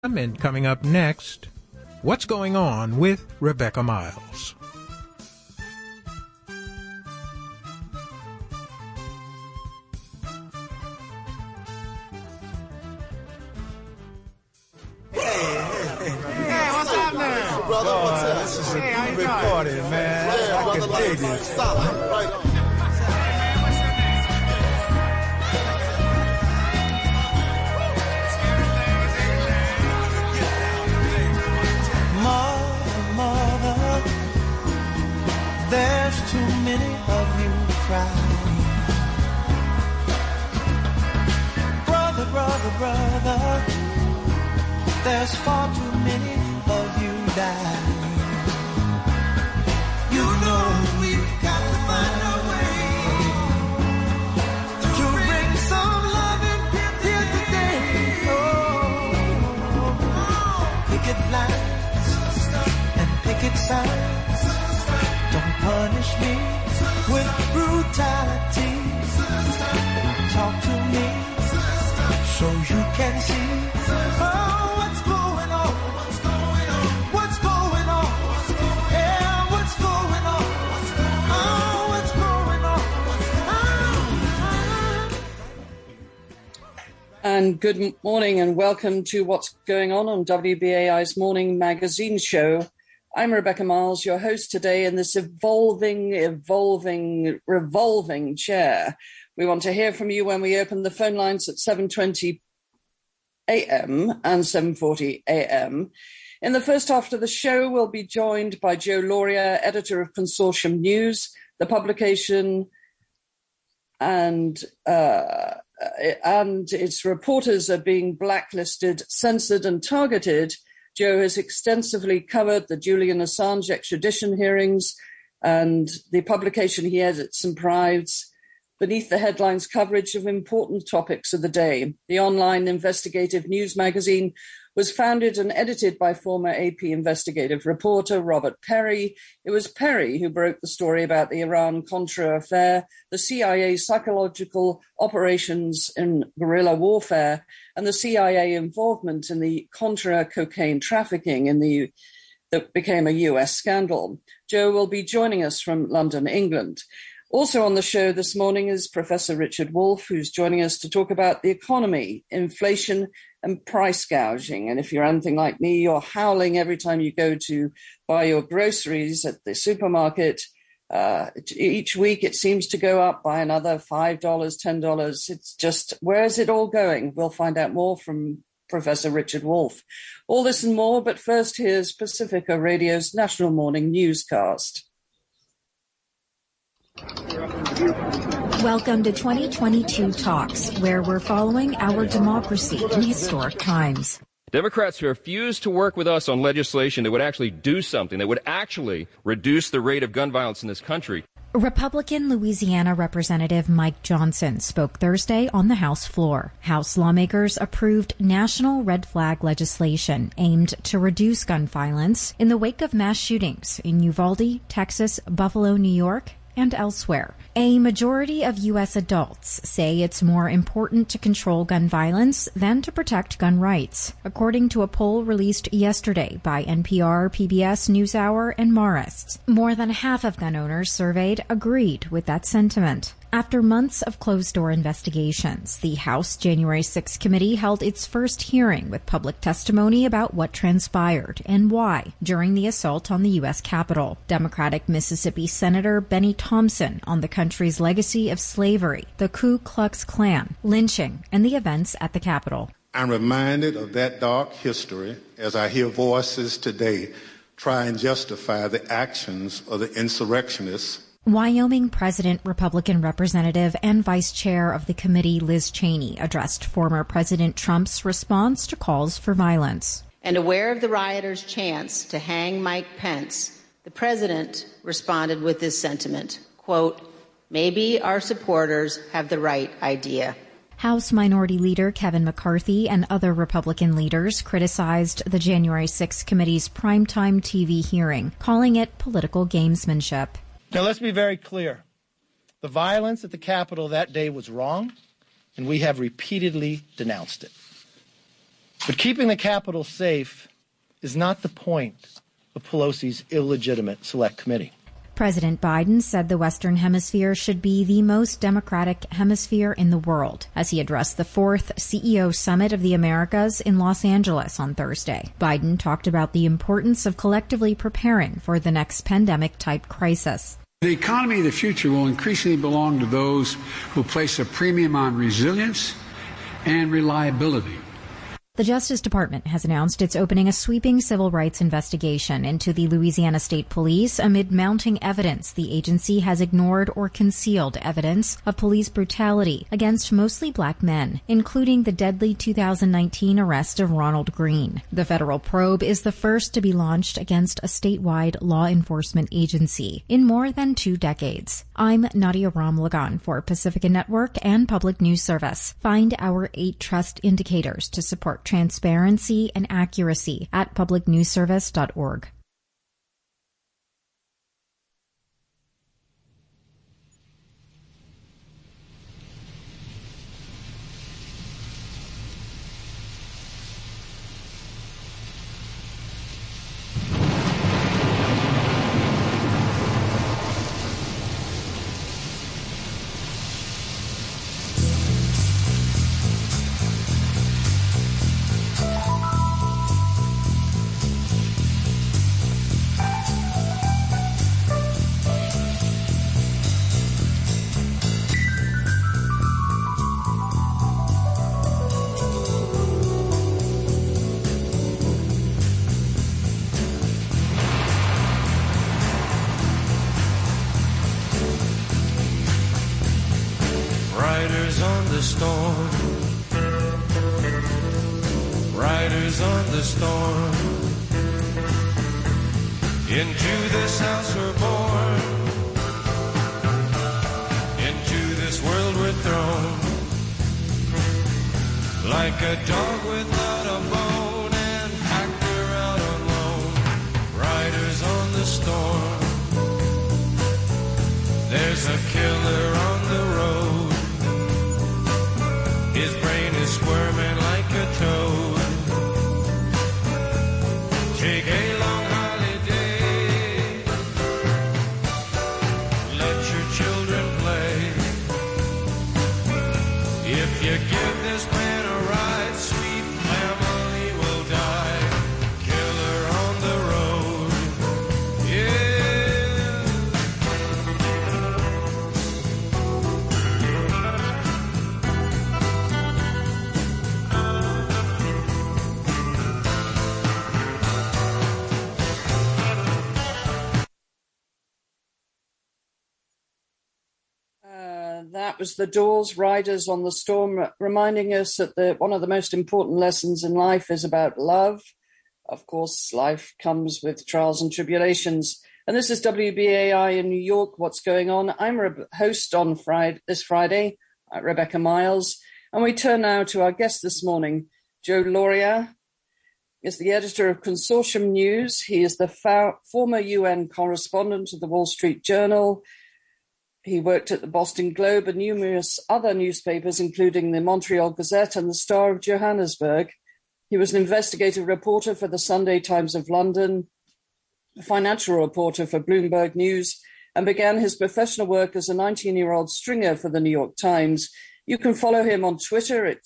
And coming up next, what's going on with Rebecca Miles? Brother, what's up? This is a big party, man. I can dig it. Solid. Right on. Mother, there's too many of you crying. Brother, there's far too many of you dying. You know we've got to find a way to bring some loving here today. Picket lines and picket signs. Don't punish me with brutality. Talk to me so you can see. What's going on? What's going on? Yeah, what's going on? What's going on? And good morning and welcome to What's Going On WBAI's Morning Magazine Show. I'm Rebecca Miles, your host today in this evolving, revolving chair. We want to hear from you when we open the phone lines at 7:20 a.m. and 7:40 a.m. In the first half of the show, we'll be joined by Joe Lauria, editor of Consortium News, the publication and its reporters are being blacklisted, censored and targeted. Joe has extensively covered the Julian Assange extradition hearings and the publication he edits and prides beneath the headlines coverage of important topics of the day. The online investigative news magazine was founded and edited by former AP investigative reporter Robert Perry. It was Perry who broke the story about the Iran-Contra affair, the CIA psychological operations in guerrilla warfare, and the CIA involvement in the Contra cocaine trafficking that became a US scandal. Joe will be joining us from London, England. Also on the show this morning is Professor Richard Wolff, who's joining us to talk about the economy, inflation, and price gouging. And if you're anything like me, you're howling every time you go to buy your groceries at the supermarket. Each week it seems to go up by another $5, $10. It's just, where is it all going? We'll find out more from Professor Richard Wolff. All this and more, but first here's Pacifica Radio's National Morning Newscast. Welcome to 2022 Talks, where we're following our democracy in historic times. Democrats refuse to work with us on legislation that would actually do something, that would actually reduce the rate of gun violence in this country. Republican Louisiana Representative Mike Johnson spoke Thursday on the House floor. House lawmakers approved national red flag legislation aimed to reduce gun violence in the wake of mass shootings in Uvalde, Texas, Buffalo, New York, and elsewhere. A majority of U.S. adults say it's more important to control gun violence than to protect gun rights, according to a poll released yesterday by NPR, PBS NewsHour, and Marist. More than half of gun owners surveyed agreed with that sentiment. After months of closed-door investigations, the House January 6 committee held its first hearing with public testimony about what transpired and why during the assault on the U.S. Capitol. Democratic Mississippi Senator Benny Thompson on the country's legacy of slavery, the Ku Klux Klan, lynching, and the events at the Capitol. I'm reminded of that dark history as I hear voices today try and justify the actions of the insurrectionists. Wyoming President, Republican Representative, and Vice Chair of the committee Liz Cheney addressed former President Trump's response to calls for violence. And aware of the rioters' chance to hang Mike Pence, the president responded with this sentiment, quote, "Maybe our supporters have the right idea." House Minority Leader Kevin McCarthy and other Republican leaders criticized the January 6 committee's primetime TV hearing, calling it political gamesmanship. Now, let's be very clear. The violence at the Capitol that day was wrong, and we have repeatedly denounced it. But keeping the Capitol safe is not the point of Pelosi's illegitimate Select Committee. President Biden said the Western Hemisphere should be the most democratic hemisphere in the world as he addressed the 4th CEO Summit of the Americas in Los Angeles on Thursday. Biden talked about the importance of collectively preparing for the next pandemic-type crisis. The economy of the future will increasingly belong to those who place a premium on resilience and reliability. The Justice Department has announced it's opening a sweeping civil rights investigation into the Louisiana State Police amid mounting evidence the agency has ignored or concealed evidence of police brutality against mostly black men, including the deadly 2019 arrest of Ronald Green. The federal probe is the first to be launched against a statewide law enforcement agency in more than 2 decades. I'm Nadia Ramlagan for Pacifica Network and Public News Service. Find our 8 trust indicators to support transparency and accuracy at publicnewsservice.org. Riders on the storm, riders on the storm. Into this house we're born, into this world we're thrown. Like a dog without a bone and actor out on loan. Riders on the storm, there's a killer on the road. His brain is squirming like a toad. Take a long holiday. Let your children play. If you give this man a ride, sweet family will die. Killer on the road. Yeah. That was the Doors, Riders on the Storm, reminding us that one of the most important lessons in life is about love. Of course, life comes with trials and tribulations. And this is WBAI in New York, What's Going On? I'm host on this Friday, Rebecca Miles. And we turn now to our guest this morning. Joe Lauria is the editor of Consortium News. He is the former UN correspondent of the Wall Street Journal. He worked at the Boston Globe and numerous other newspapers, including the Montreal Gazette and the Star of Johannesburg. He was an investigative reporter for the Sunday Times of London, a financial reporter for Bloomberg News, and began his professional work as a 19-year-old stringer for the New York Times. You can follow him on Twitter at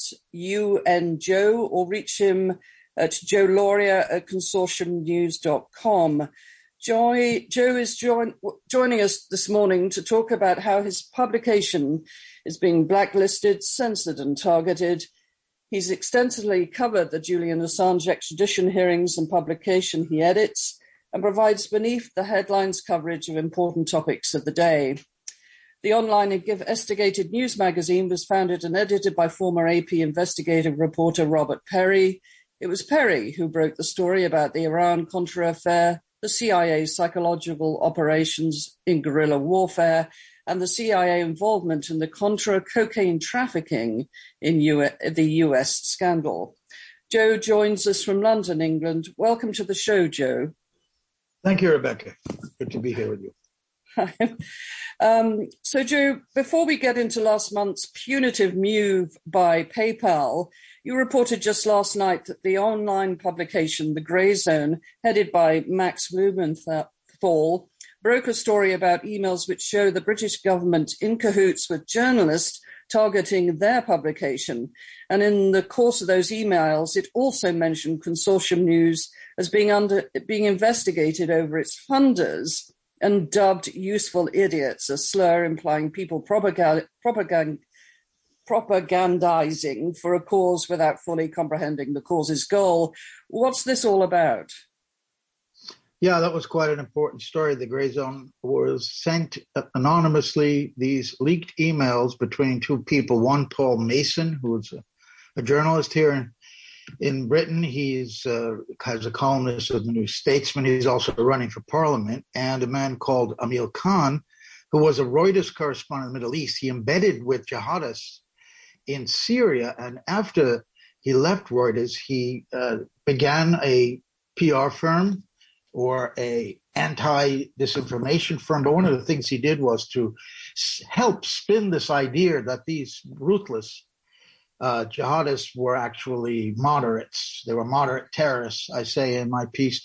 UNJoe or reach him at Joe Lauria at consortiumnews.com. Joe is joining us this morning to talk about how his publication is being blacklisted, censored, and targeted. He's extensively covered the Julian Assange extradition hearings and publication he edits, and provides beneath the headlines coverage of important topics of the day. The online investigative news magazine was founded and edited by former AP investigative reporter Robert Perry. It was Perry who broke the story about the Iran-Contra affair, the CIA's psychological operations in guerrilla warfare, and the CIA involvement in the Contra cocaine trafficking in the US scandal. Joe joins us from London, England. Welcome to the show, Joe. Thank you, Rebecca. Good to be here with you. So, Joe, before we get into last month's punitive move by PayPal You reported just last night that the online publication, The Grey Zone, headed by Max Blumenthal, broke a story about emails which show the British government in cahoots with journalists targeting their publication. And in the course of those emails, it also mentioned Consortium News as being investigated over its funders and dubbed useful idiots, a slur implying people propagandizing for a cause without fully comprehending the cause's goal. What's this all about? Yeah, that was quite an important story. The Grey Zone was sent anonymously, these leaked emails between two people. One, Paul Mason, who is a journalist here in Britain. He's has a columnist of the New Statesman. He's also running for parliament. And a man called Amir Khan, who was a Reuters correspondent in the Middle East. He embedded with jihadists in Syria. And after he left Reuters, he began a PR firm or a anti-disinformation firm. But one of the things he did was to help spin this idea that these ruthless jihadists were actually moderates. They were moderate terrorists, I say in my piece,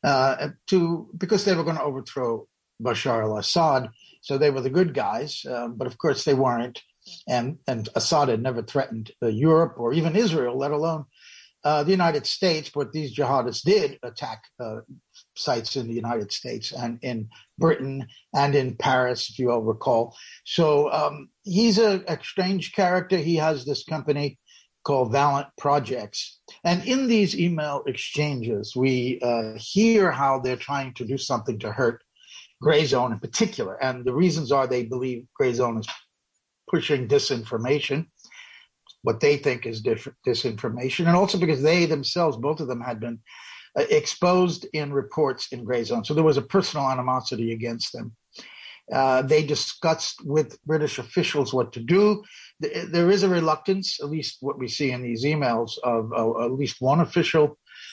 because they were going to overthrow Bashar al-Assad. So they were the good guys, but of course they weren't. And Assad had never threatened Europe or even Israel, let alone the United States. But these jihadists did attack sites in the United States and in Britain and in Paris, if you all recall. So he's a strange character. He has this company called Valiant Projects. And in these email exchanges, we hear how they're trying to do something to hurt Grey Zone in particular. And the reasons are they believe Grey Zone is pushing disinformation, what they think is disinformation, and also because they themselves, both of them, had been exposed in reports in Grey Zone. So there was a personal animosity against them. They discussed with British officials what to do. There is a reluctance, at least what we see in these emails, of at least one official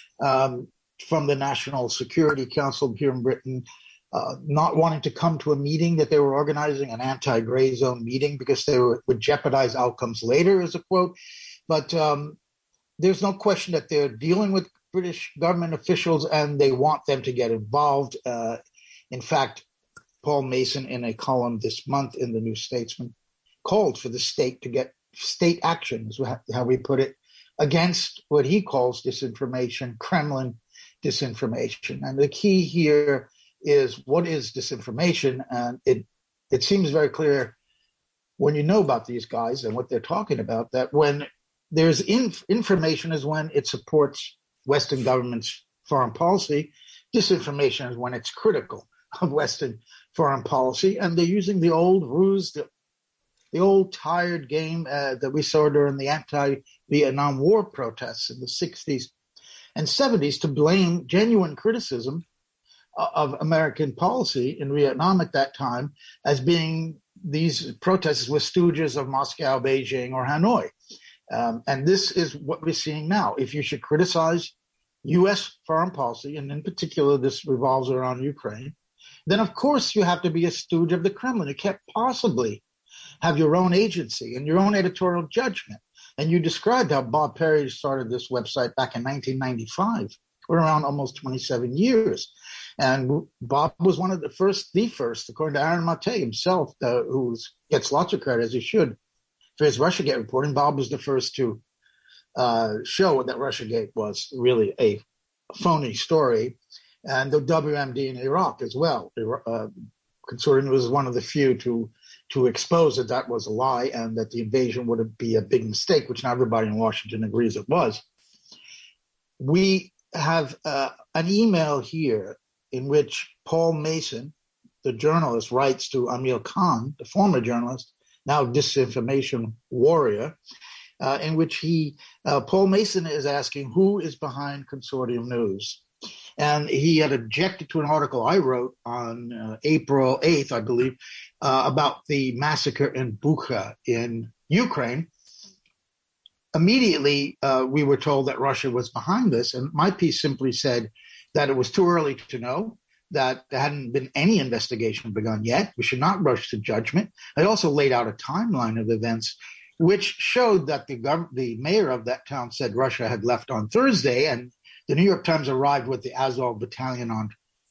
from the National Security Council here in Britain not wanting to come to a meeting that they were organizing, an anti-Grey Zone meeting, because they would jeopardize outcomes later, is a quote. But there's no question that they're dealing with British government officials and they want them to get involved. In fact, Paul Mason, in a column this month in the New Statesman, called for the state to get state action, is how we put it, against what he calls disinformation, Kremlin disinformation. And the key here is, what is disinformation? And it seems very clear when you know about these guys and what they're talking about, that when there's information is when it supports Western governments' foreign policy. Disinformation is when it's critical of Western foreign policy. And they're using the old ruse, the old tired game that we saw during the anti-Vietnam War protests in the 60s and 70s to blame genuine criticism of American policy in Vietnam at that time as being these protesters were stooges of Moscow, Beijing, or Hanoi. And this is what we're seeing now. If you should criticize U.S. foreign policy, and in particular this revolves around Ukraine, then of course you have to be a stooge of the Kremlin. You can't possibly have your own agency and your own editorial judgment. And you described how Bob Perry started this website back in 1995. We're around almost 27 years. And Bob was one of the first, according to Aaron Mate himself, who gets lots of credit, as he should, for his Russiagate reporting. Bob was the first to show that Russiagate was really a phony story, and the WMD in Iraq as well. Consortium was one of the few to expose that was a lie and that the invasion would be a big mistake, which not everybody in Washington agrees it was. We have an email here in which Paul Mason, the journalist, writes to Amir Khan, the former journalist, now disinformation warrior, in which Paul Mason is asking who is behind Consortium News. And he had objected to an article I wrote on April 8th, I believe, about the massacre in Bucha in Ukraine. Immediately, we were told that Russia was behind this. And my piece simply said that it was too early to know, that there hadn't been any investigation begun yet. We should not rush to judgment. I also laid out a timeline of events which showed that the mayor of that town said Russia had left on Thursday, and the New York Times arrived with the Azov battalion on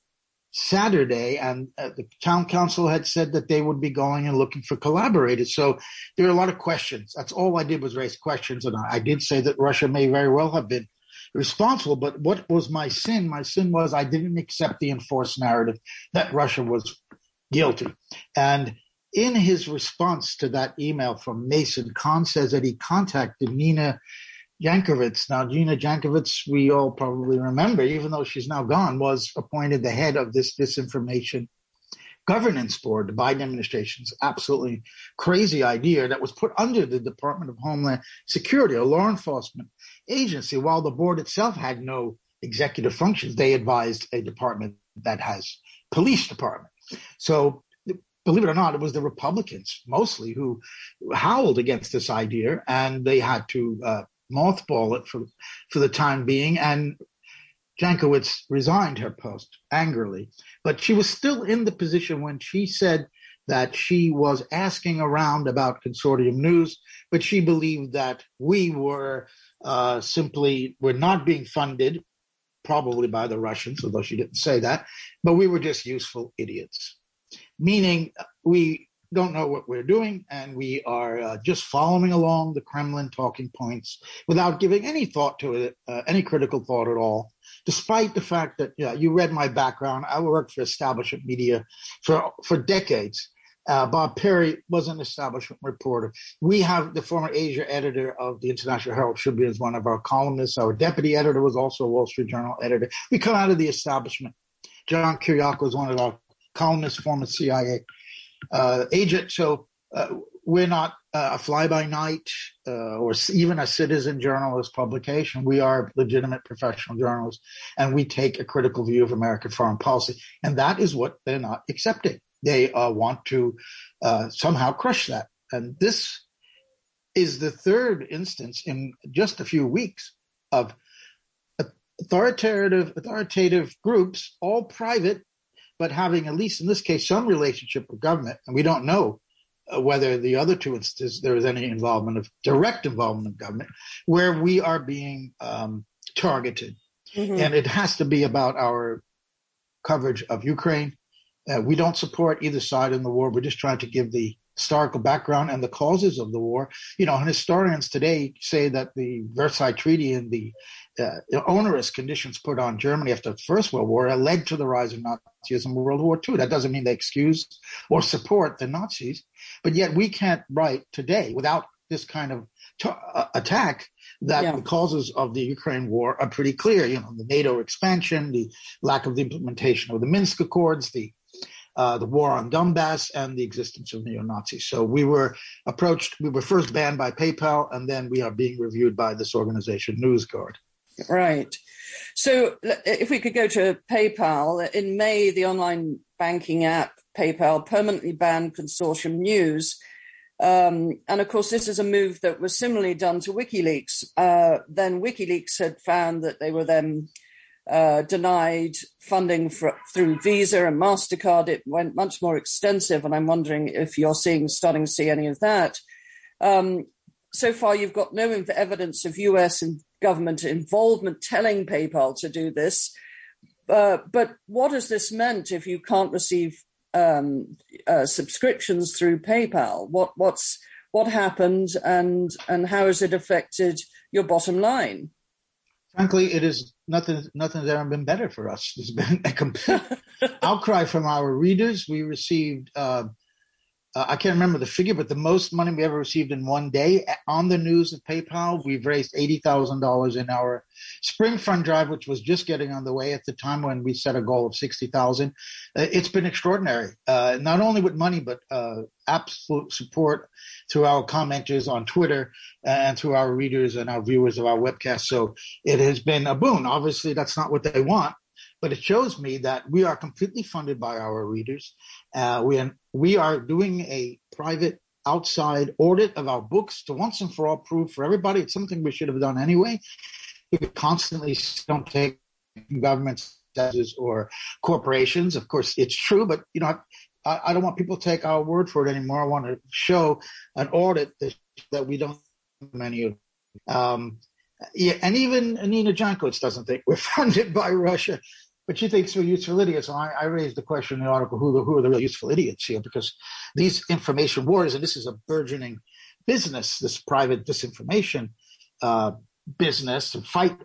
Saturday, and the town council had said that they would be going and looking for collaborators. So there are a lot of questions. That's all I did was raise questions, and I did say that Russia may very well have been responsible. But what was my sin? My sin was I didn't accept the enforced narrative that Russia was guilty. And in his response to that email from Mason, Khan says that he contacted Nina Jankowicz. Now, Nina Jankowicz, we all probably remember, even though she's now gone, was appointed the head of this disinformation governance board, the Biden administration's absolutely crazy idea that was put under the Department of Homeland Security, a law enforcement agency. While the board itself had no executive functions, they advised a department that has police department. So believe it or not, it was the Republicans mostly who howled against this idea, and they had to mothball it for the time being. And Jankowicz resigned her post angrily, but she was still in the position when she said that she was asking around about consortium news, but she believed that we were we're not being funded, probably by the Russians, although she didn't say that, but we were just useful idiots, meaning we don't know what we're doing, and we are just following along the Kremlin talking points without giving any thought to it, any critical thought at all, despite the fact that, you read my background. I worked for establishment media for decades. Bob Perry was an establishment reporter. We have the former Asia editor of the International Herald Tribune as one of our columnists. Our deputy editor was also a Wall Street Journal editor. We come out of the establishment. John Kiriakou was one of our columnists, former CIA agent. So we're not a fly-by-night or even a citizen journalist publication. We are legitimate professional journalists, and we take a critical view of American foreign policy. And that is what they're not accepting. They want to somehow crush that. And this is the third instance in just a few weeks of authoritative groups, all private, but having, at least in this case, some relationship with government. And we don't know whether the other two instances there is any direct involvement of government, where we are being targeted. Mm-hmm. And it has to be about our coverage of Ukraine. We don't support either side in the war. We're just trying to give the historical background and the causes of the war. And historians today say that the Versailles Treaty and the onerous conditions put on Germany after the First World War led to the rise of Nazism in World War II. That doesn't mean they excuse or support the Nazis, but yet we can't write today without this kind of attack that the causes of the Ukraine war are pretty clear. The NATO expansion, the lack of the implementation of the Minsk Accords, the war on Donbass, and the existence of neo-Nazis. So we were approached. We were first banned by PayPal, and then we are being reviewed by this organization, NewsGuard. Right. So if we could go to PayPal, in May, the online banking app PayPal permanently banned Consortium News. And of course, this is a move that was similarly done to WikiLeaks. Then WikiLeaks had found that they were then denied funding through Visa and MasterCard. It went much more extensive, and I'm wondering if you're starting to see any of that. So far, you've got no evidence of US and government involvement telling PayPal to do this. But what has this meant if you can't receive subscriptions through PayPal? What happened, and how has it affected your bottom line? Frankly, it is nothing's ever been better for us. There's been a complete outcry from our readers. We received, I can't remember the figure, but the most money we ever received in one day on the news of PayPal. We've raised $80,000 in our Spring Fund drive, which was just getting on the way at the time when we set a goal of $60,000. It's been extraordinary, not only with money, but absolute support through our commenters on Twitter and through our readers and our viewers of our webcast. So it has been a boon. Obviously, that's not what they want, but it shows me that we are completely funded by our readers. We are doing a private outside audit of our books to once and for all prove for everybody it's something we should have done anyway. We constantly don't take governments or corporations. Of course, it's true, but I don't want people to take our word for it anymore. I want to show an audit that we don't many of. Yeah, and even Nina Jankowicz doesn't think we're funded by Russia, but she thinks we're useful idiots. And I raised the question in the article, who are the real useful idiots here? Because these information wars, and this is a burgeoning business, this private disinformation business to fight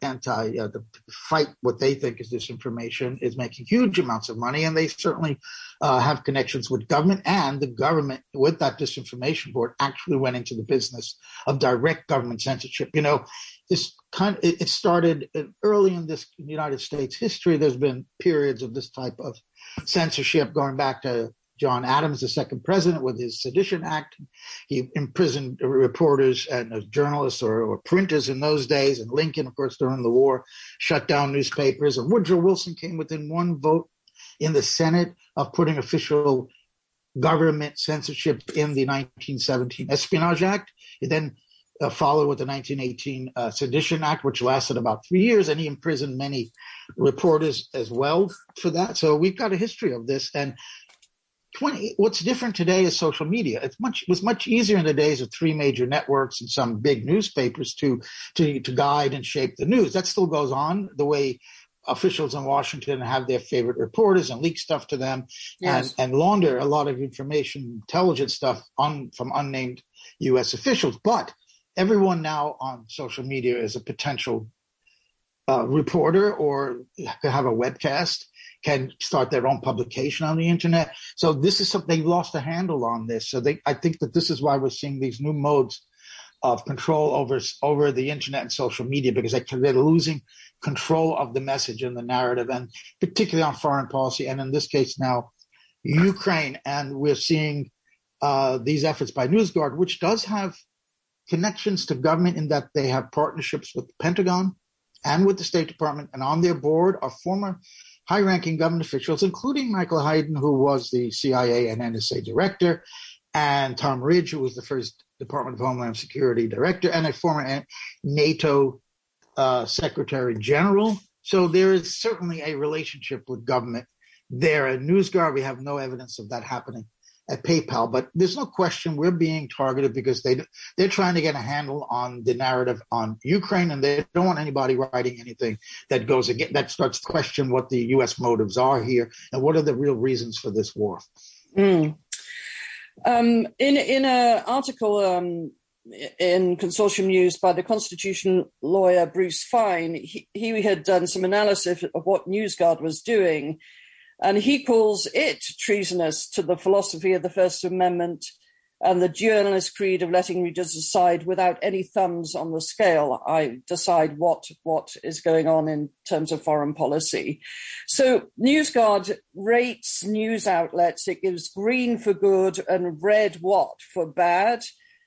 fight what they think is disinformation is making huge amounts of money, and they certainly have connections with government, and the government with that disinformation board actually went into the business of direct government censorship. This it started early in this United States history. There's been periods of this type of censorship going back to John Adams, the second president, with his Sedition Act. He imprisoned reporters and journalists or printers in those days. And Lincoln, of course, during the war, shut down newspapers. And Woodrow Wilson came within one vote in the Senate of putting official government censorship in the 1917 Espionage Act. He then followed with the 1918 Sedition Act, which lasted about 3 years. And he imprisoned many reporters as well for that. So we've got a history of this. And what's different today is social media. It was much easier in the days of three major networks and some big newspapers to guide and shape the news. That still goes on, the way officials in Washington have their favorite reporters and leak stuff to them, yes, and launder a lot of information, intelligence stuff from unnamed U.S. officials. But everyone now on social media is a potential reporter, or could have a webcast, can start their own publication on the internet. So this is something, they've lost a handle on this. So I think that this is why we're seeing these new modes of control over the internet and social media, because they're losing control of the message and the narrative, and particularly on foreign policy. And in this case now, Ukraine. And we're seeing these efforts by NewsGuard, which does have connections to government in that they have partnerships with the Pentagon and with the State Department, and on their board are former high-ranking government officials, including Michael Hayden, who was the CIA and NSA director, and Tom Ridge, who was the first Department of Homeland Security director, and a former NATO Secretary General. So there is certainly a relationship with government there. At NewsGuard, we have no evidence of that happening at PayPal, but there's no question we're being targeted because they're trying to get a handle on the narrative on Ukraine, and they don't want anybody writing anything that starts to question what the U.S. motives are here and what are the real reasons for this war. In an article in Consortium News by the constitution lawyer Bruce Fine, he had done some analysis of what NewsGuard was doing. And he calls it treasonous to the philosophy of the First Amendment and the journalist creed of letting readers decide without any thumbs on the scale. I decide what is going on in terms of foreign policy. So NewsGuard rates news outlets. It gives green for good and red for bad.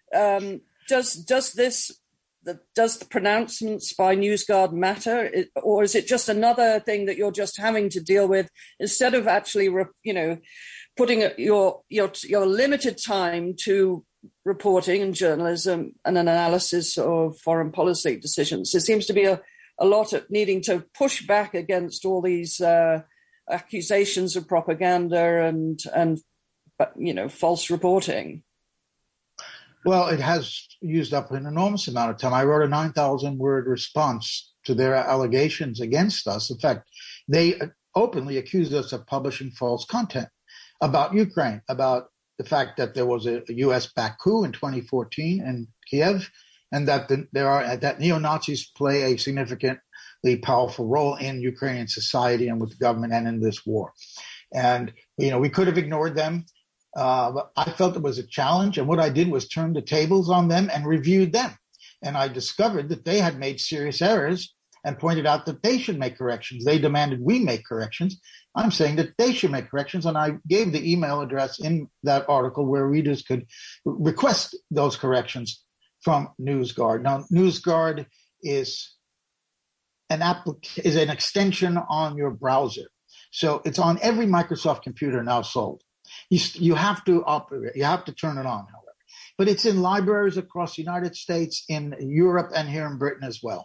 Does the pronouncements by NewsGuard matter, or is it just another thing that you're just having to deal with instead of actually, putting your limited time to reporting and journalism and an analysis of foreign policy decisions? There seems to be a lot of needing to push back against all these accusations of propaganda and false reporting. Well, it has used up an enormous amount of time. I wrote a 9,000-word response to their allegations against us. In fact, they openly accused us of publishing false content about Ukraine, about the fact that there was a U.S.-backed coup in 2014 in Kiev, and that that neo-Nazis play a significantly powerful role in Ukrainian society and with the government and in this war. And, we could have ignored them. But I felt it was a challenge, and what I did was turn the tables on them and reviewed them. And I discovered that they had made serious errors and pointed out that they should make corrections. They demanded we make corrections. I'm saying that they should make corrections, and I gave the email address in that article where readers could request those corrections from NewsGuard. Now, NewsGuard is an extension on your browser. So it's on every Microsoft computer now sold. You have to operate. You have to turn it on, however. But it's in libraries across the United States, in Europe, and here in Britain as well.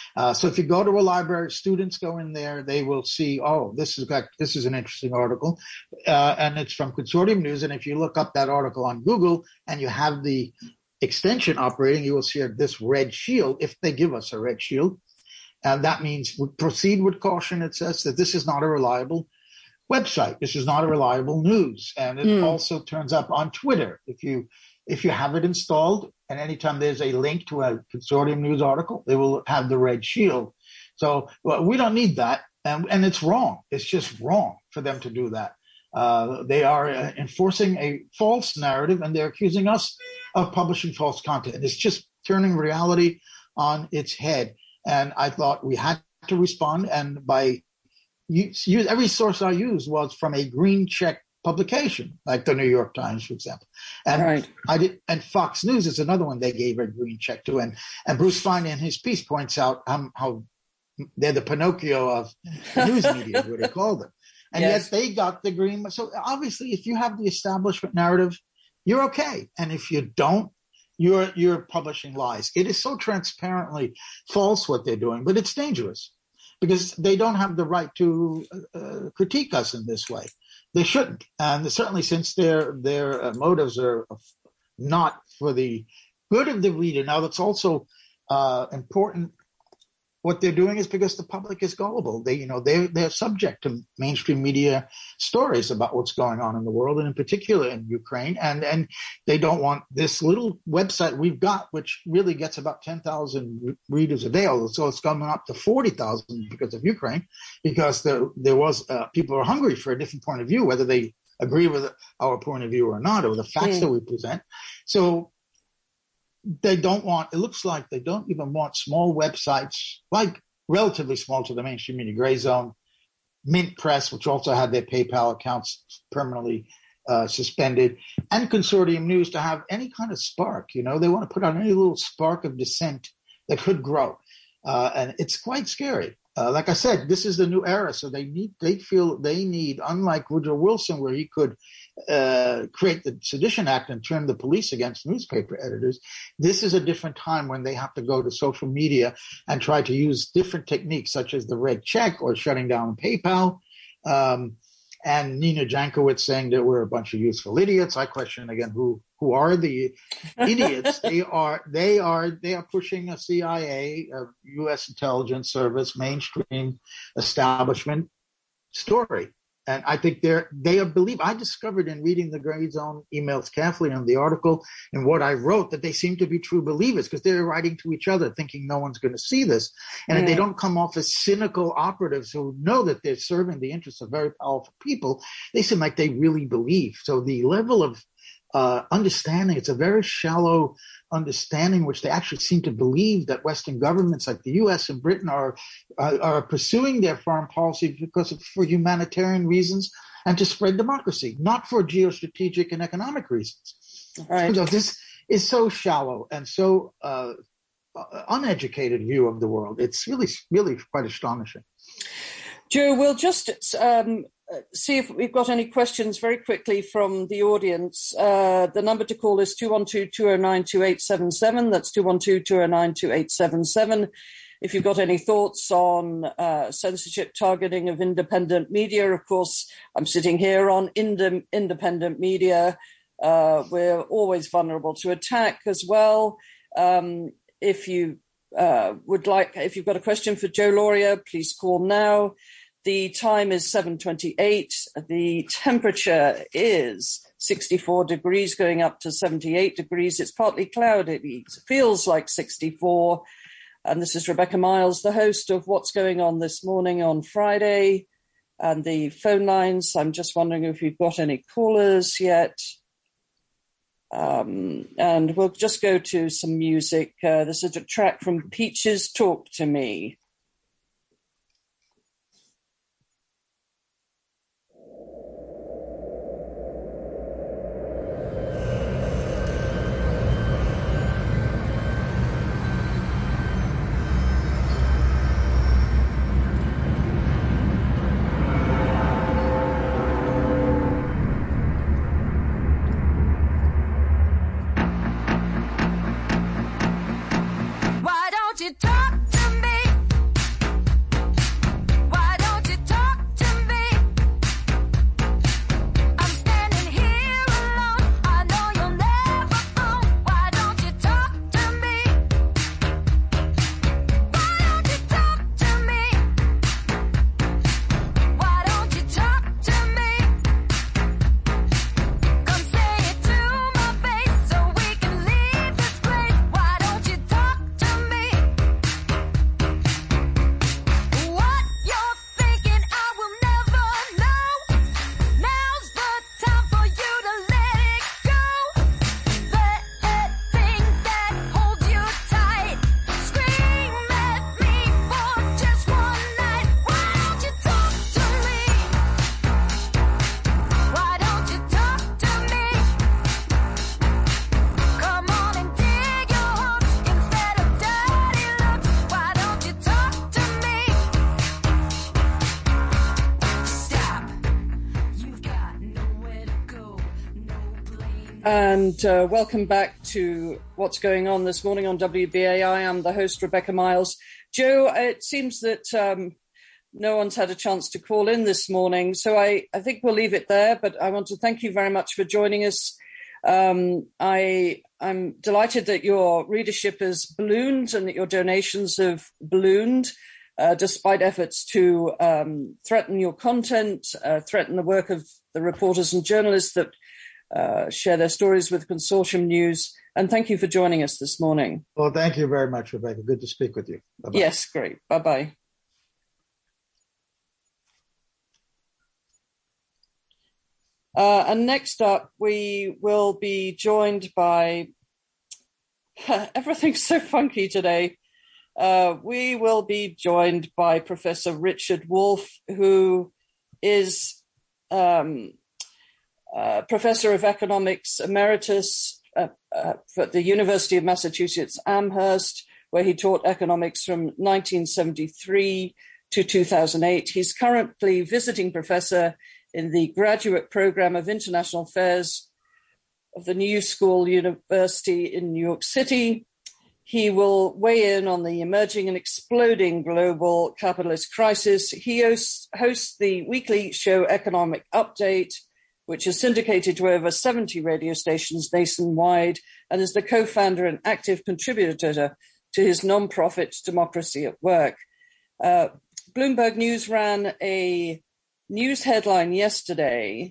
So if you go to a library, students go in there, they will see, oh, this is an interesting article, and it's from Consortium News. And if you look up that article on Google and you have the extension operating, you will see this red shield, if they give us a red shield. And that means proceed with caution. It says that this is not a reliable website. This is not a reliable news. And it also turns up on Twitter. If you have it installed, and anytime there's a link to a Consortium News article, they will have the red shield. So we don't need that. And it's wrong. It's just wrong for them to do that. They are enforcing a false narrative, and they're accusing us of publishing false content. It's just turning reality on its head. And I thought we had to respond. And by every source I used was from a green check publication, like the New York Times, for example. And and Fox News is another one they gave a green check to. And Bruce Fein in his piece points out how they're the Pinocchio of news media, what they call them. And yet they got the green. So obviously, if you have the establishment narrative, you're okay. And if you don't, you're publishing lies. It is so transparently false what they're doing, but it's dangerous because they don't have the right to critique us in this way. They shouldn't. And certainly since their motives are not for the good of the reader. Now, that's also important. What they're doing is because the public is gullible. They're subject to mainstream media stories about what's going on in the world, and in particular in Ukraine. And they don't want this little website we've got, which really gets about 10,000 readers a day. So it's coming up to 40,000 because of Ukraine, because there was people are hungry for a different point of view, whether they agree with our point of view or not, or the facts that we present. So they don't want, it looks like they don't even want small websites, like relatively small to the mainstream media, Gray Zone, Mint Press, which also had their PayPal accounts permanently suspended, and Consortium News to have any kind of spark. They want to put on any little spark of dissent that could grow. And it's quite scary. Like I said, this is the new era. So they feel they need, unlike Woodrow Wilson, where he could create the Sedition Act and turn the police against newspaper editors. This is a different time when they have to go to social media and try to use different techniques, such as the red check or shutting down PayPal. And Nina Jankowicz saying that we're a bunch of useful idiots. I question again, who are the idiots? They are pushing a CIA, a U.S. intelligence service, mainstream establishment story. And I think they believe. I discovered in reading the Gray Zone emails carefully on the article and what I wrote that they seem to be true believers, because they're writing to each other thinking no one's going to see this. And if they don't come off as cynical operatives who know that they're serving the interests of very powerful people, they seem like they really believe. So the level of understanding, it's a very shallow understanding, which they actually seem to believe that Western governments like the U.S. and Britain are pursuing their foreign policy for humanitarian reasons and to spread democracy, not for geostrategic and economic reasons. Right. So this is so shallow and so uneducated view of the world. It's really, really quite astonishing. Joe, we'll just see if we've got any questions very quickly from the audience. The number to call is 212-209-2877. That's 212-209-2877. If you've got any thoughts on censorship targeting of independent media, of course, I'm sitting here on independent media. We're always vulnerable to attack as well. If you've got a question for Joe Lauria, please call now. The time is 7:28. The temperature is 64 degrees, going up to 78 degrees. It's partly cloudy. It feels like 64. And this is Rebecca Miles, the host of What's Going On This Morning on Friday. And the phone lines, I'm just wondering if you've got any callers yet. And we'll just go to some music. This is a track from Peaches, Talk to Me. Why don't you talk to me? And welcome back to What's Going On this morning on WBAI. I'm the host, Rebecca Miles. Joe, it seems that no one's had a chance to call in this morning, so I think we'll leave it there, but I want to thank you very much for joining us. I'm delighted that your readership has ballooned and that your donations have ballooned, despite efforts to threaten your content, threaten the work of the reporters and journalists that share their stories with Consortium News. And thank you for joining us this morning. Well, thank you very much, Rebecca. Good to speak with you. Bye-bye. Yes, great. Bye-bye. And next up, we will be joined by, everything's so funky today. We will be joined by Professor Richard Wolff, who is Professor of Economics Emeritus at the University of Massachusetts Amherst, where he taught economics from 1973 to 2008. He's currently visiting professor in the Graduate Program of International Affairs of the New School University in New York City. He will weigh in on the emerging and exploding global capitalist crisis. He hosts the weekly show Economic Update, which is syndicated to over 70 radio stations nationwide, and is the co-founder and active contributor to his nonprofit Democracy at Work. Bloomberg News ran a news headline yesterday.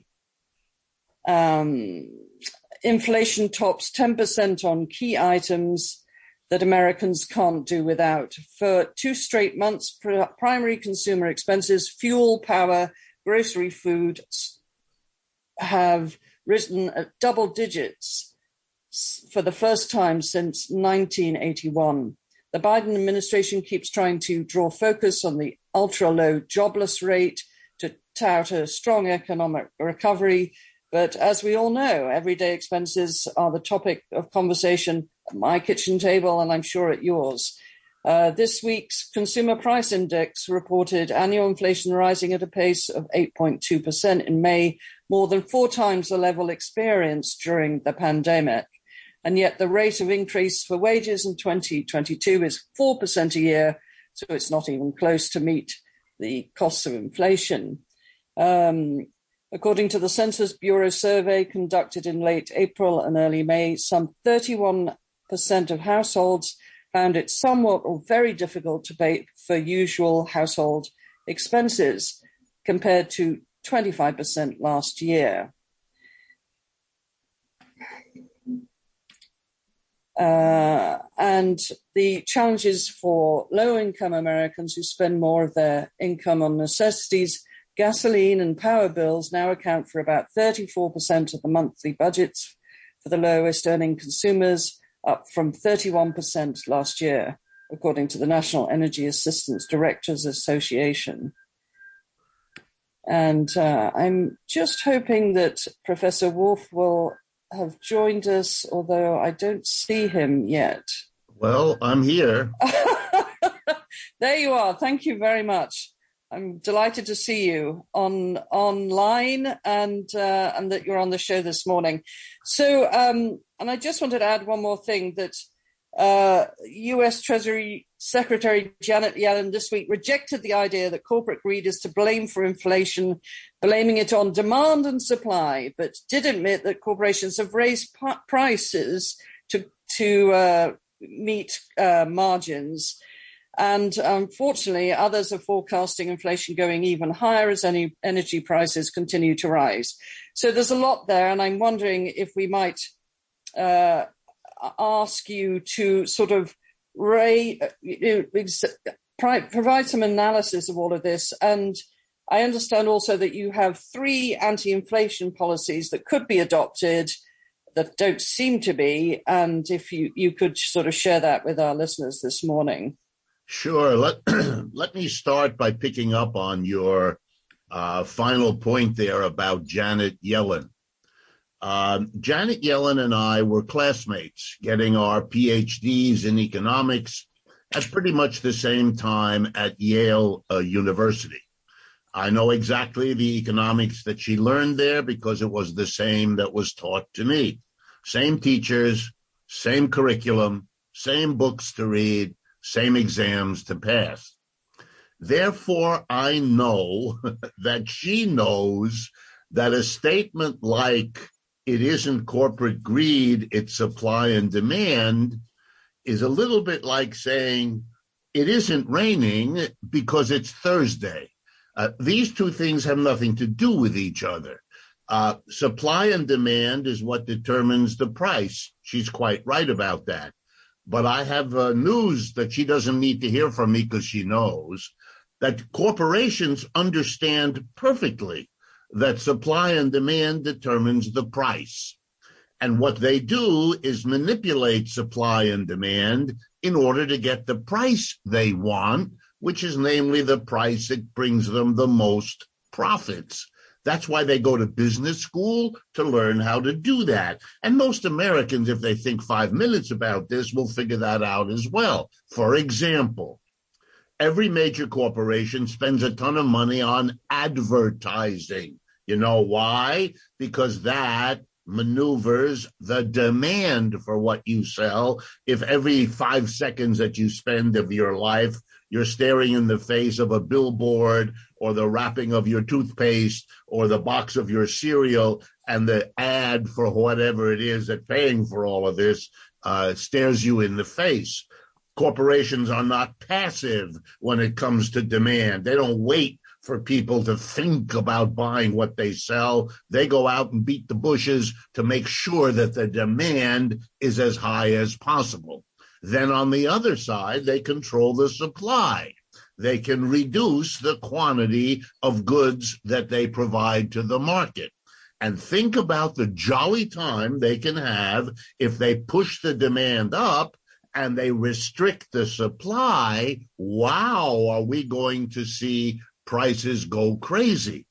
Inflation tops 10% on key items that Americans can't do without. For 2 straight months, primary consumer expenses, fuel, power, grocery, food, have risen at double digits for the first time since 1981. The Biden administration keeps trying to draw focus on the ultra-low jobless rate to tout a strong economic recovery. But as we all know, everyday expenses are the topic of conversation at my kitchen table, and I'm sure at yours. This week's Consumer Price Index reported annual inflation rising at a pace of 8.2% in May, more than 4 times the level experienced during the pandemic. And yet the rate of increase for wages in 2022 is 4% a year, so it's not even close to meet the costs of inflation. According to the Census Bureau survey conducted in late April and early May, some 31% of households found it somewhat or very difficult to pay for usual household expenses, compared to 25% last year. And the challenges for low-income Americans who spend more of their income on necessities, gasoline and power bills now account for about 34% of the monthly budgets for the lowest earning consumers, up from 31% last year, according to the National Energy Assistance Directors Association. And I'm just hoping that Professor Wolff will have joined us, although I don't see him yet. Well, I'm here. There you are. Thank you very much. I'm delighted to see you online and that you're on the show this morning. So, and I just wanted to add one more thing, that U.S. Treasury Secretary Janet Yellen this week rejected the idea that corporate greed is to blame for inflation, blaming it on demand and supply, but did admit that corporations have raised prices to meet margins. And unfortunately, others are forecasting inflation going even higher as energy prices continue to rise. So there's a lot there, and I'm wondering if we might ask you to sort of provide some analysis of all of this. And I understand also that you have 3 anti-inflation policies that could be adopted that don't seem to be. And if you could sort of share that with our listeners this morning. Sure. Let me start by picking up on your final point there about Janet Yellen. Janet Yellen and I were classmates, getting our PhDs in economics at pretty much the same time at Yale University. I know exactly the economics that she learned there because it was the same that was taught to me. same teachers, same curriculum, same books to read, same exams to pass. Therefore, I know that she knows that a statement like, it isn't corporate greed, it's supply and demand, is a little bit like saying, it isn't raining because it's Thursday. These two things have nothing to do with each other. Supply and demand is what determines the price. She's quite right about that. But I have news that she doesn't need to hear from me because she knows that corporations understand perfectly that supply and demand determines the price. And what they do is manipulate supply and demand in order to get the price they want, which is namely the price that brings them the most profits. That's why they go to business school, to learn how to do that. And most Americans, if they think 5 minutes about this, will figure that out as well. For example, every major corporation spends a ton of money on advertising. You know why? Because that maneuvers the demand for what you sell. If every 5 seconds that you spend of your life, you're staring in the face of a billboard or the wrapping of your toothpaste or the box of your cereal, and the ad for whatever it is that paying for all of this stares you in the face. Corporations are not passive when it comes to demand. They don't wait for people to think about buying what they sell. They go out and beat the bushes to make sure that the demand is as high as possible. Then on the other side, they control the supply. They can reduce the quantity of goods that they provide to the market. And think about the jolly time they can have if they push the demand up and they restrict the supply. Wow, are we going to see prices go crazy?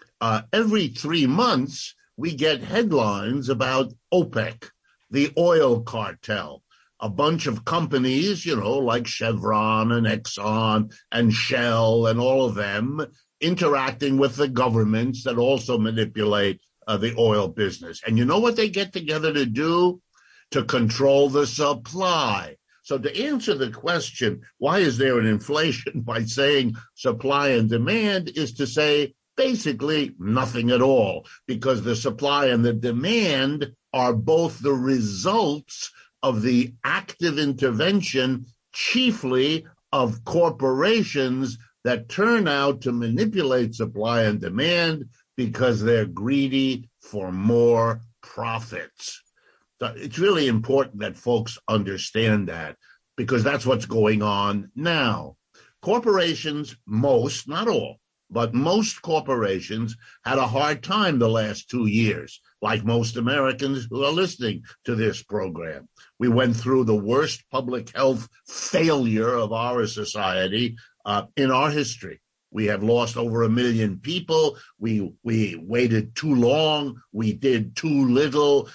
Every 3 months, we get headlines about OPEC, the oil cartel. A bunch of companies, like Chevron and Exxon and Shell and all of them interacting with the governments that also manipulate the oil business. And you know what they get together to do? To control the supply. So to answer the question, why is there an inflation by saying supply and demand, is to say basically nothing at all, because the supply and the demand are both the results of the active intervention, chiefly of corporations that turn out to manipulate supply and demand because they're greedy for more profits. So it's really important that folks understand that, because that's what's going on now. Corporations, most, not all, but most corporations had a hard time the last 2 years, like most Americans who are listening to this program. We went through the worst public health failure of our society in our history. We have lost over 1 million people. We waited too long. We did too little.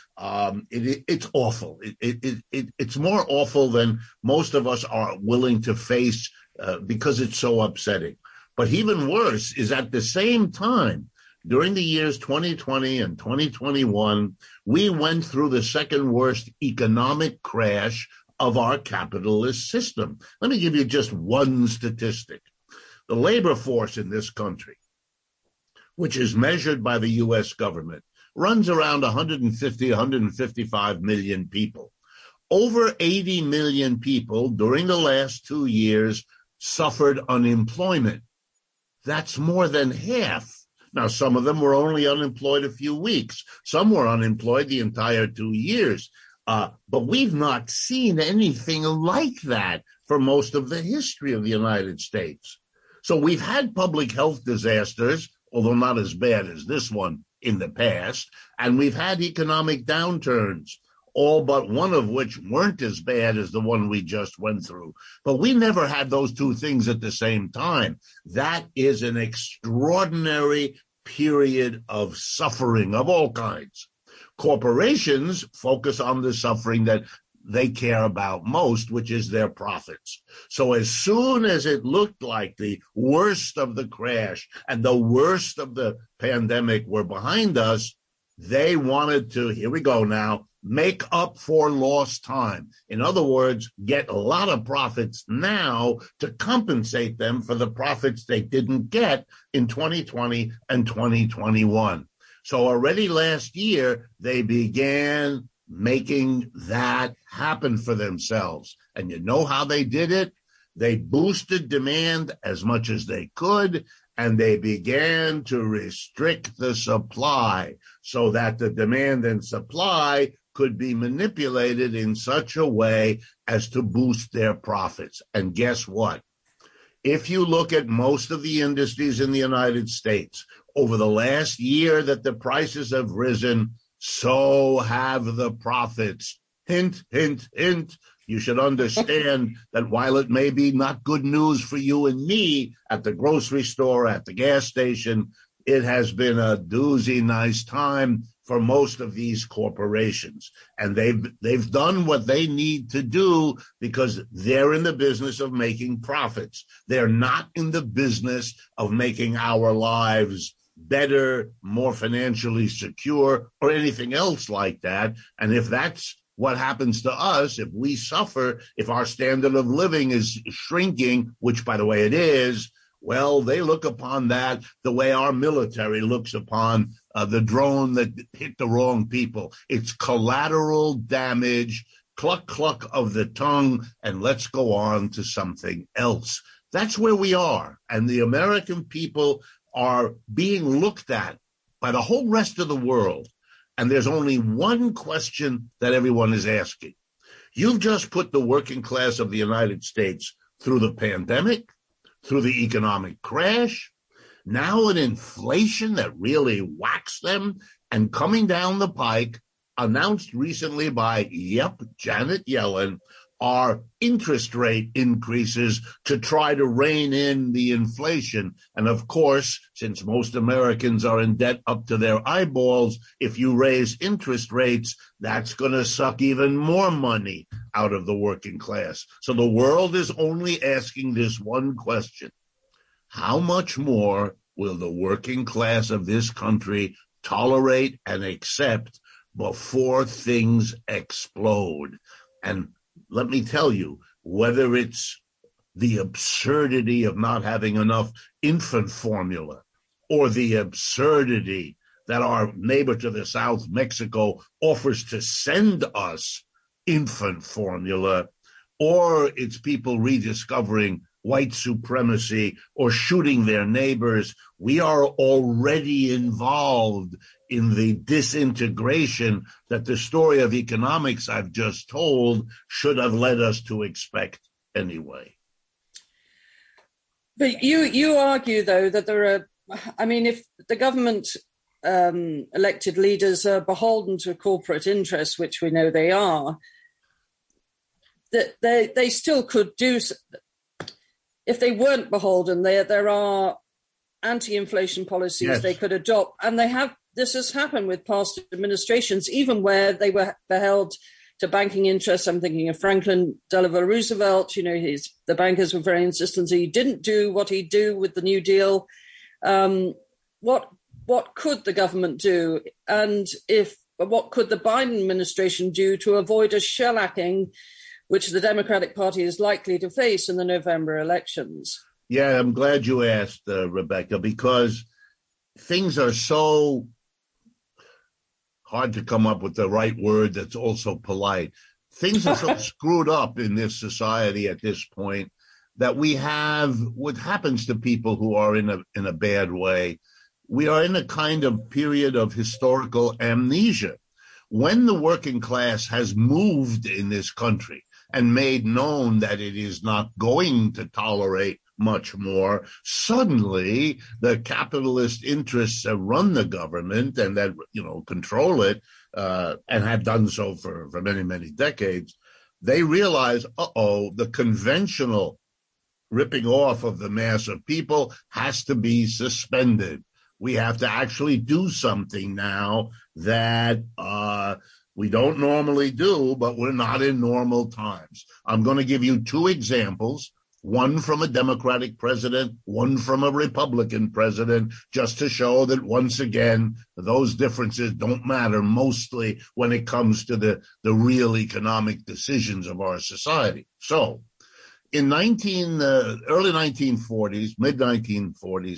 It's awful. It's more awful than most of us are willing to face because it's so upsetting. But even worse is at the same time, during the years 2020 and 2021, we went through the second worst economic crash of our capitalist system. Let me give you just one statistic. The labor force in this country, which is measured by the U.S. government, runs around 150, 155 million people. Over 80 million people during the last 2 years suffered unemployment. That's more than half. Now, some of them were only unemployed a few weeks. Some were unemployed the entire 2 years. But we've not seen anything like that for most of the history of the United States. So we've had public health disasters, although not as bad as this one in the past, and we've had economic downturns, all but one of which weren't as bad as the one we just went through. But we never had those two things at the same time. That is an extraordinary period of suffering of all kinds. Corporations focus on the suffering that they care about most, which is their profits. So as soon as it looked like the worst of the crash and the worst of the pandemic were behind us, they wanted to, here we go now, make up for lost time. In other words, get a lot of profits now to compensate them for the profits they didn't get in 2020 and 2021. So already last year, they began making that happen for themselves. And you know how they did it? They boosted demand as much as they could, and they began to restrict the supply so that the demand and supply could be manipulated in such a way as to boost their profits. And guess what? If you look at most of the industries in the United States, over the last year that the prices have risen, so have the profits. Hint, hint, hint. You should understand that while it may be not good news for you and me at the grocery store, at the gas station, it has been a doozy nice time for most of these corporations. And they've done what they need to do because they're in the business of making profits. They're not in the business of making our lives better, more financially secure, or anything else like that. And if that's what happens to us, if we suffer, if our standard of living is shrinking, which, by the way, it is, well, they look upon that the way our military looks upon the drone that hit the wrong people. It's collateral damage, cluck, cluck of the tongue, and let's go on to something else. That's where we are. And the American people are being looked at by the whole rest of the world. And there's only one question that everyone is asking. You've just put the working class of the United States through the pandemic, through the economic crash, now an inflation that really whacks them, and coming down the pike, announced recently by, Janet Yellen, are interest rate increases to try to rein in the inflation. And of course, since most Americans are in debt up to their eyeballs, if you raise interest rates, that's going to suck even more money out of the working class. So the world is only asking this one question. How much more will the working class of this country tolerate and accept before things explode? And let me tell you, whether it's the absurdity of not having enough infant formula or the absurdity that our neighbor to the south, Mexico, offers to send us infant formula, or it's people rediscovering white supremacy or shooting their neighbors, we are already involved in the disintegration that the story of economics I've just told should have led us to expect anyway. But you argue, though, that there are, if the government elected leaders are beholden to corporate interests, which we know they are, that they still could do. If they weren't beholden, there are anti-inflation policies they could adopt, and they have. This has happened with past administrations, even where they were beheld to banking interests. I'm thinking of Franklin Delano Roosevelt. The bankers were very insistent he didn't do what he'd do with the New Deal. What could the government do, and what could the Biden administration do to avoid a shellacking, which the Democratic Party is likely to face in the November elections? Yeah, I'm glad you asked, Rebecca, because things are so hard to come up with the right word that's also polite. Things are so screwed up in this society at this point that we have what happens to people who are in a bad way. We are in a kind of period of historical amnesia. When the working class has moved in this country and made known that it is not going to tolerate much more, suddenly the capitalist interests have run the government and that, control it, and have done so for many, many decades. They realize, the conventional ripping off of the mass of people has to be suspended. We have to actually do something now that we don't normally do, but we're not in normal times. I'm going to give you two examples. one from a Democratic president, one from a Republican president, just to show that, once again, those differences don't matter mostly when it comes to the real economic decisions of our society. So in early 1940s, mid-1940s,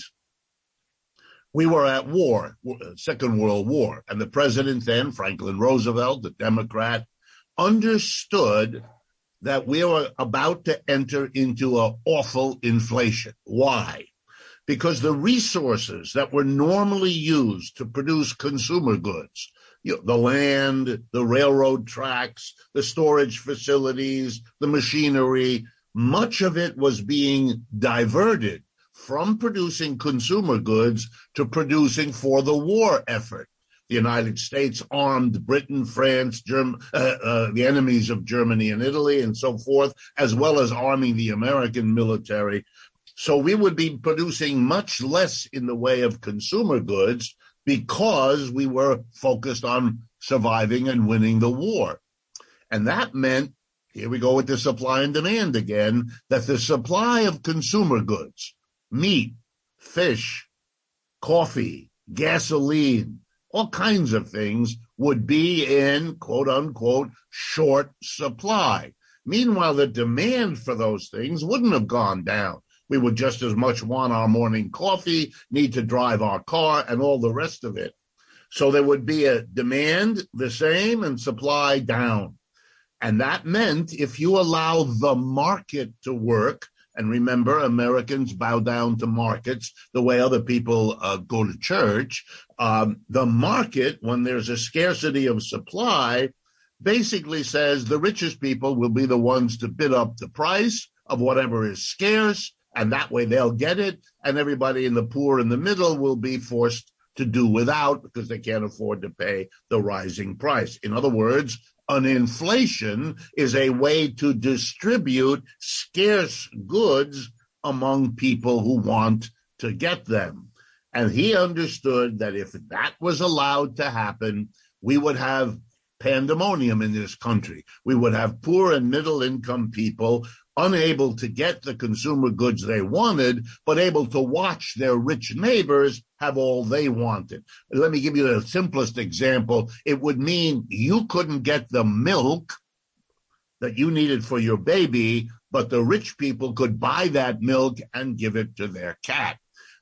we were at war, Second World War, and the president then, Franklin Roosevelt, the Democrat, understood that we were about to enter into an awful inflation. Why? Because the resources that were normally used to produce consumer goods, the land, the railroad tracks, the storage facilities, the machinery, much of it was being diverted from producing consumer goods to producing for the war effort. The United States armed Britain, France, the enemies of Germany and Italy and so forth, as well as arming the American military. So we would be producing much less in the way of consumer goods because we were focused on surviving and winning the war. And that meant, here we go with the supply and demand again, that the supply of consumer goods, meat, fish, coffee, gasoline, all kinds of things would be in, quote unquote, short supply. Meanwhile, the demand for those things wouldn't have gone down. We would just as much want our morning coffee, need to drive our car, and all the rest of it. So there would be a demand the same and supply down. And that meant if you allow the market to work, and remember, Americans bow down to markets the way other people go to church. The market, when there's a scarcity of supply, basically says the richest people will be the ones to bid up the price of whatever is scarce, and that way they'll get it, and everybody in the poor in the middle will be forced to do without because they can't afford to pay the rising price. In other words, an inflation is a way to distribute scarce goods among people who want to get them. And he understood that if that was allowed to happen, we would have pandemonium in this country. We would have poor and middle income people unable to get the consumer goods they wanted, but able to watch their rich neighbors have all they wanted. Let me give you the simplest example. It would mean you couldn't get the milk that you needed for your baby, but the rich people could buy that milk and give it to their cat.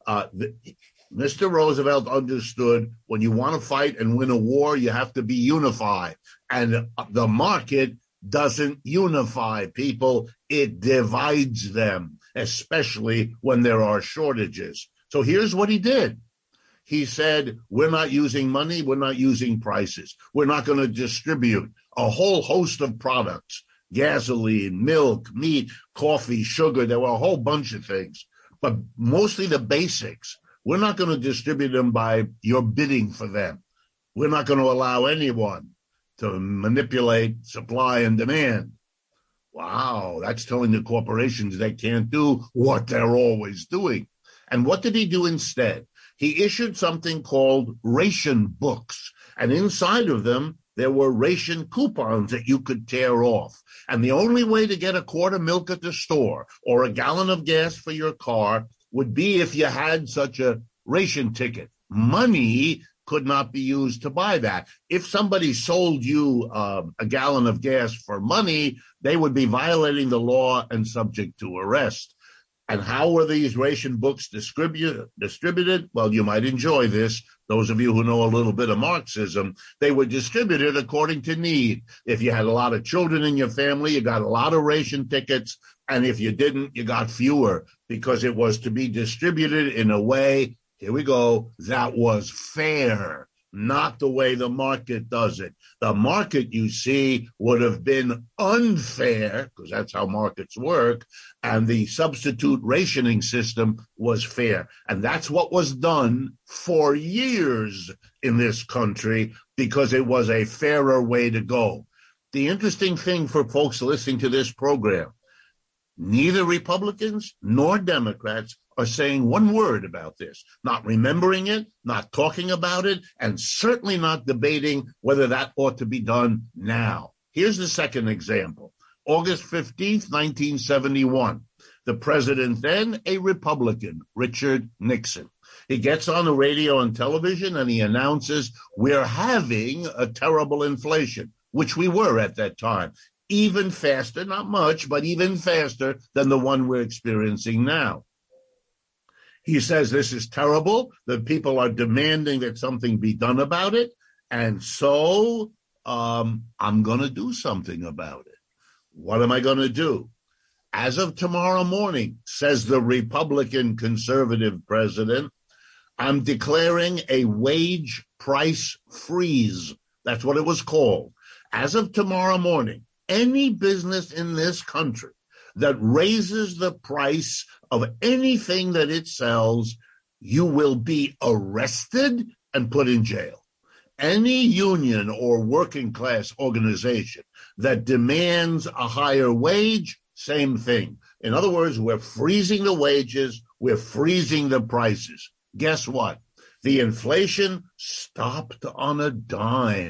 Mr. Roosevelt understood when you want to fight and win a war, you have to be unified. And the market doesn't unify people. It divides them, especially when there are shortages. So here's what he did. He said, we're not using money. We're not using prices. We're not going to distribute a whole host of products, gasoline, milk, meat, coffee, sugar. There were a whole bunch of things, but mostly the basics. We're not going to distribute them by your bidding for them. We're not going to allow anyone to manipulate supply and demand. Wow, that's telling the corporations they can't do what they're always doing. And what did he do instead? He issued something called ration books, and inside of them, there were ration coupons that you could tear off. And the only way to get a quart of milk at the store or a gallon of gas for your car would be if you had such a ration ticket. Money could not be used to buy that. If somebody sold you a gallon of gas for money, they would be violating the law and subject to arrest. And how were these ration books distributed? Well, you might enjoy this. Those of you who know a little bit of Marxism, they were distributed according to need. If you had a lot of children in your family, you got a lot of ration tickets. And if you didn't, you got fewer because it was to be distributed in a way, here we go, that was fair, not the way the market does it. The market, you see, would have been unfair, because that's how markets work, and the substitute rationing system was fair. And that's what was done for years in this country because it was a fairer way to go. The interesting thing for folks listening to this program, neither Republicans nor Democrats are saying one word about this, not remembering it, not talking about it, and certainly not debating whether that ought to be done now. Here's the second example. August 15th, 1971, The president then, a Republican, Richard Nixon. He gets on the radio and television and he announces, we're having a terrible inflation, which we were at that time. Even faster, not much, but even faster than the one we're experiencing now. He says this is terrible, that people are demanding that something be done about it, and so I'm going to do something about it. What am I going to do? As of tomorrow morning, says the Republican conservative president, I'm declaring a wage price freeze. That's what it was called. As of tomorrow morning, any business in this country that raises the price of anything that it sells, you will be arrested and put in jail. Any union or working class organization that demands a higher wage, same thing. In other words, we're freezing the wages, we're freezing the prices. Guess what? The inflation stopped on a dime.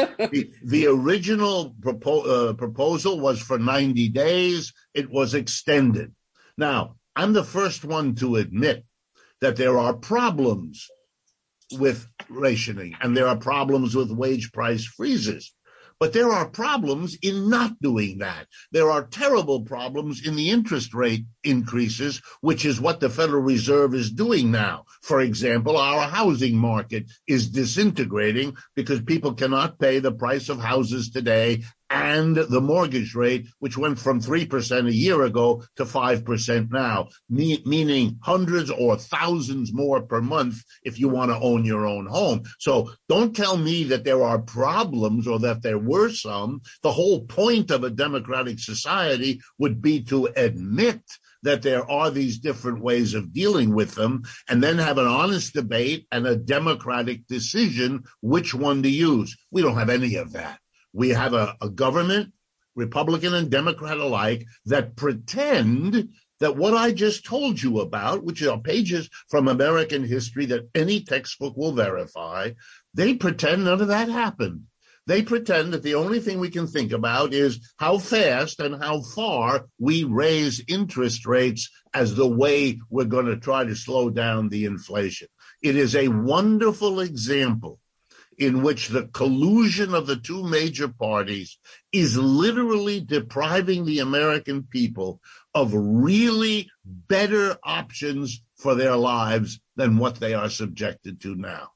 The original proposal was for 90 days. It was extended. Now, I'm the first one to admit that there are problems with rationing and there are problems with wage price freezes. But there are problems in not doing that. There are terrible problems in the interest rate increases, which is what the Federal Reserve is doing now. For example, our housing market is disintegrating because people cannot pay the price of houses today and the mortgage rate, which went from 3% a year ago to 5% now, meaning hundreds or thousands more per month if you want to own your own home. So don't tell me that there are problems or that there were some. The whole point of a democratic society would be to admit that there are these different ways of dealing with them and then have an honest debate and a democratic decision which one to use. We don't have any of that. We have a government, Republican and Democrat alike, that pretend that what I just told you about, which are pages from American history that any textbook will verify, they pretend none of that happened. They pretend that the only thing we can think about is how fast and how far we raise interest rates as the way we're going to try to slow down the inflation. It is a wonderful example in which the collusion of the two major parties is literally depriving the American people of really better options for their lives than what they are subjected to now.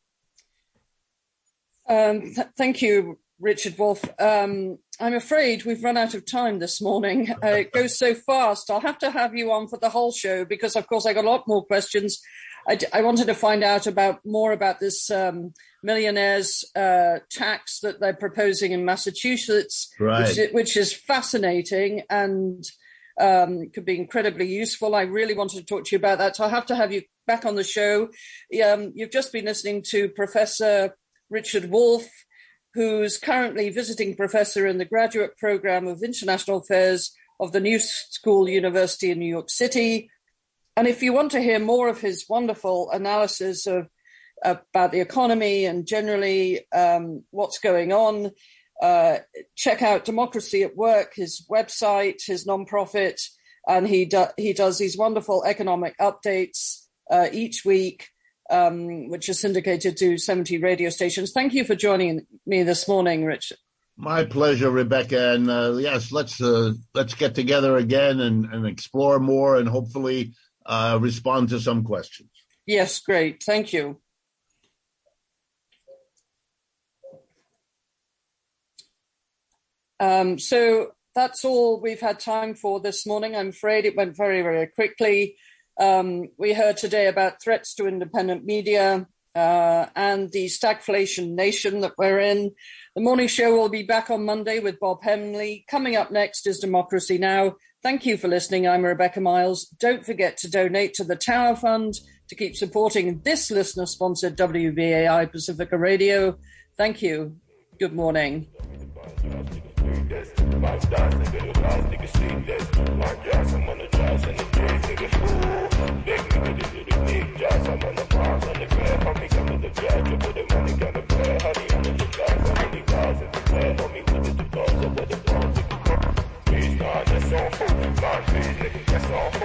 Thank you, Richard Wolff. I'm afraid we've run out of time this morning. It goes so fast. I'll have to have you on for the whole show because, of course, I got a lot more questions. I wanted to find out more about this millionaires tax that they're proposing in Massachusetts, right, which is fascinating and could be incredibly useful. I really wanted to talk to you about that. So I'll have to have you back on the show. You've just been listening to Professor Richard Wolff, who's currently visiting professor in the graduate program of international affairs of the New School University in New York City. And if you want to hear more of his wonderful analysis about the economy and generally what's going on, check out Democracy at Work, his website, his nonprofit, and he does these wonderful economic updates each week, which is syndicated to 70 radio stations. Thank you for joining me this morning, Richard. My pleasure, Rebecca. And yes, let's get together again and explore more and hopefully respond to some questions. Yes, great. Thank you. So that's all we've had time for this morning. I'm afraid it went very, very quickly. We heard today about threats to independent media and the stagflation nation that we're in. The morning show will be back on Monday with Bob Hemley. Coming up next is Democracy Now! Thank you for listening. I'm Rebecca Miles. Don't forget to donate to the Tower Fund to keep supporting this listener-sponsored WBAI Pacifica Radio. Thank you. Good morning. That's all.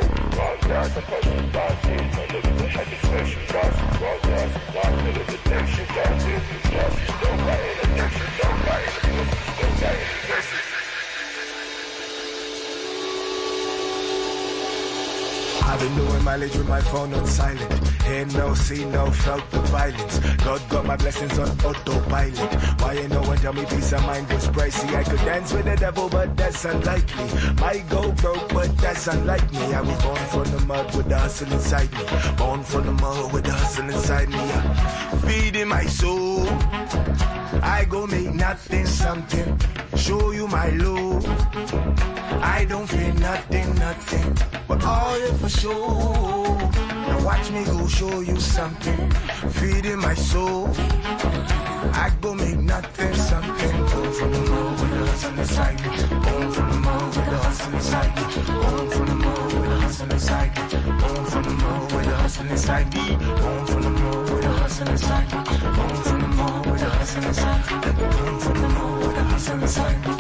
I've been doing mileage with my phone on silent. Hear no, see no, felt the violence. God got my blessings on autopilot. Why ain't no one tell me peace of mind was pricey? I could dance with the devil, but that's unlikely. Might go broke, but that's unlike me. I was born from the mud with the hustle inside me. Born from the mud with the hustle inside me. Feeding my soul. I go make nothing something. Show you my love. I don't feel nothing, nothing. But all it for sure. Now watch me go show you something. Feeding my soul. I go make nothing something. Born from the mud with the hustle inside me. Born from the mud with the hustle inside me. Born from the mud with the hustle inside me. Born from the mud with the hustle inside me. Born from the mud with the hustle inside me. Born from the mud with the hustle inside me. Born from the mud with the hustle inside me.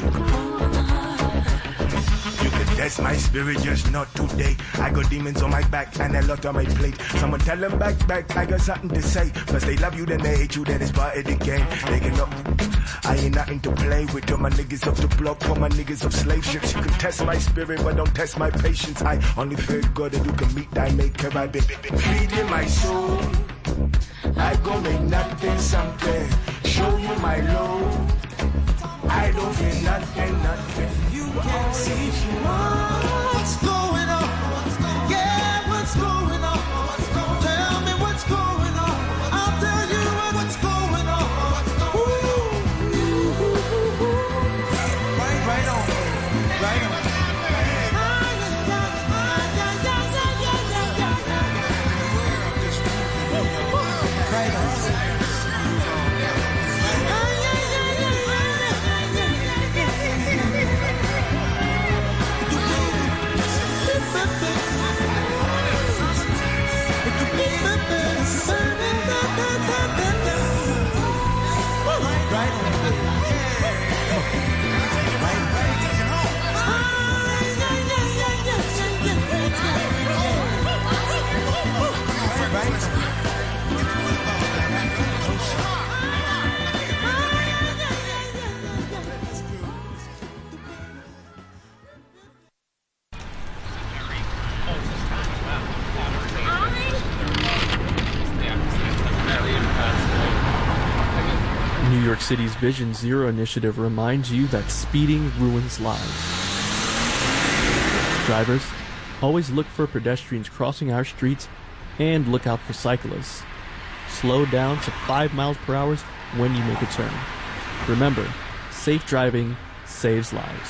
That's my spirit, just not today. I got demons on my back and a lot on my plate. Someone tell them back, I got something to say. First they love you, then they hate you, then it's part of the game. They can up, I ain't nothing to play with. All my niggas off the block, all my niggas off slave ships. You can test my spirit, but don't test my patience. I only fear God that you can meet thy maker. I've been feeding my soul. I go make nothing something. Show you my love. I don't feel nothing, nothing. You can't see what's going on. Yeah, what's going on? Tell me what's going on. I'll tell you what's going on. Right on. Right on. New York City's Vision Zero initiative reminds you that speeding ruins lives. Drivers, always look for pedestrians crossing our streets and look out for cyclists. Slow down to 5 miles per hour when you make a turn. Remember, safe driving saves lives.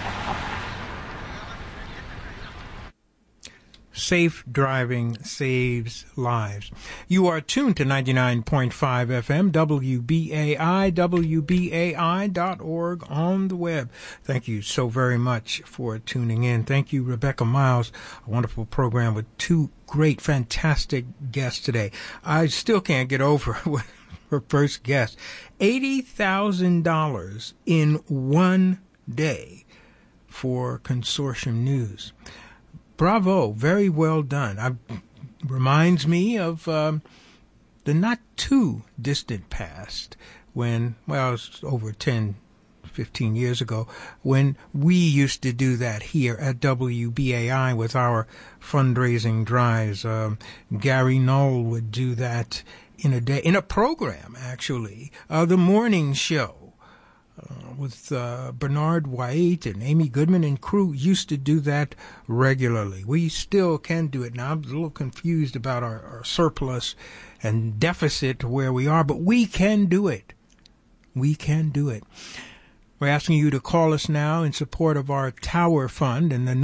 Safe driving saves lives. You are tuned to 99.5 FM, WBAI, WBAI.org on the web. Thank you so very much for tuning in. Thank you, Rebecca Miles. A wonderful program with two great, fantastic guests today. I still can't get over her first guest. $80,000 in one day for Consortium News. Bravo, very well done. Reminds me of the not too distant past when, well, it's over 10, 15 years ago, when we used to do that here at WBAI with our fundraising drives. Gary Knoll would do that in a day, in a program, actually, the morning show. With Bernard White and Amy Goodman and crew used to do that regularly. We still can do it now. I'm a little confused about our surplus and deficit where we are, but we can do it. We can do it. We're asking you to call us now in support of our Tower Fund, and the